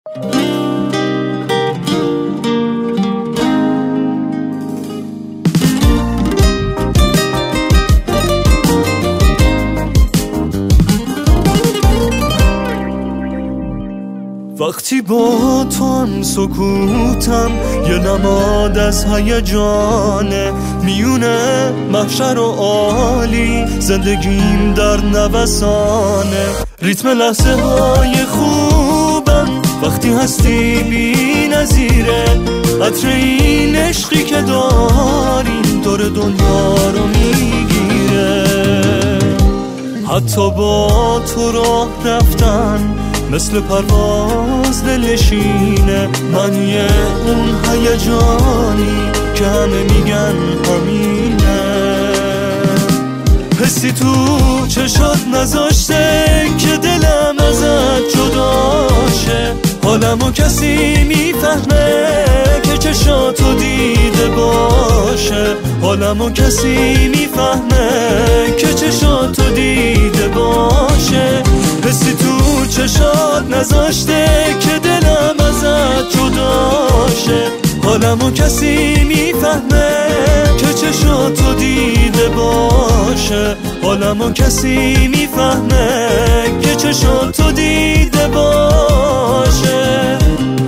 وقتی با تو هم سکوتم یه نماد از هیجانه، میونه محشر و عالی زندگیم در نوسانه. ریتم لحظه های خوبم وقتی هستی بی نظیره، عطر این عشقی که داریم دور دنیا رو میگیره. حتی با تو راه رفتن مثل پرواز دلشینه، معنی اون هیجانی که همه میگن همینه. حسی تو چشات نذاشته که دلم ازت جداشه، حالمو کسی میفهمه که چشاتو دیده باشه، حالمو کسی میفهمه که چشاتو دیده باشه. حسی تو چشات نذاشته که دلم ازت جداشه، حالمو کسی میفهمه که چشاتو دیده باشه، حالمو کسی میفهمه که چشاتو دیده باشه.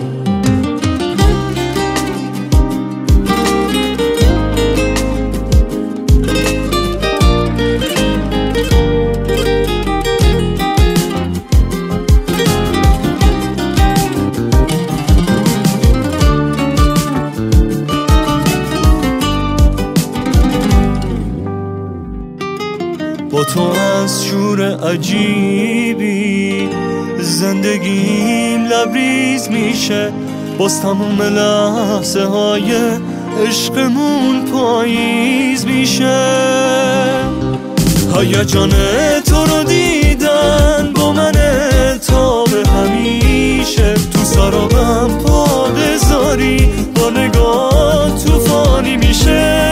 با تو از شور عجیبی زندگیم لبریز میشه، باز تموم لحظه های عشقمون پاییز میشه. هیجان تو رو دیدن با من تا به همیشه، تو سرابم پا بذاری با نگاه توفانی میشه،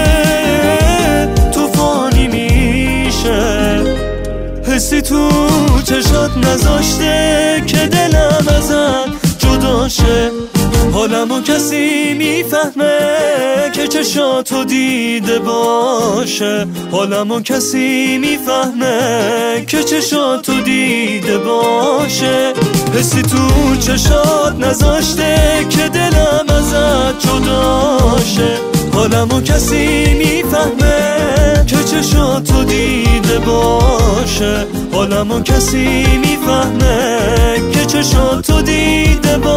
توفانی میشه. حسی تو چشات نذاشته که دلم ازت جداشه، حالمو کسی میفهمه که چشاتو دیده باشه، حالمو کسی میفهمه که چشاتو دیده باشه. حسی تو چشات نذاشته که دلم ازت جداشه، حالمو کسی میفهمه که چشاتو دیده باشه، حالمو کسی میفهمه که چشاتو دیده باشه.